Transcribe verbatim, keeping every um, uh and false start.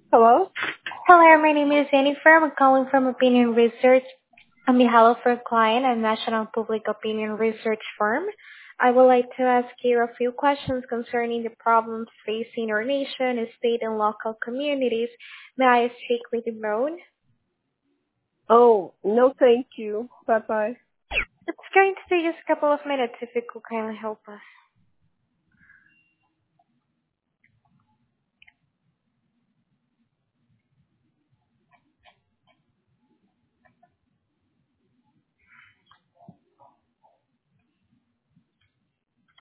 Hello? Hello, my name is Jennifer. I'm calling from Opinion Research on behalf of our client, a national public opinion research firm. I would like to ask you a few questions concerning the problems facing our nation, state, and local communities. May I speak with you both? Oh, no thank you. Bye bye. It's going to take just a couple of minutes if you could kindly help us.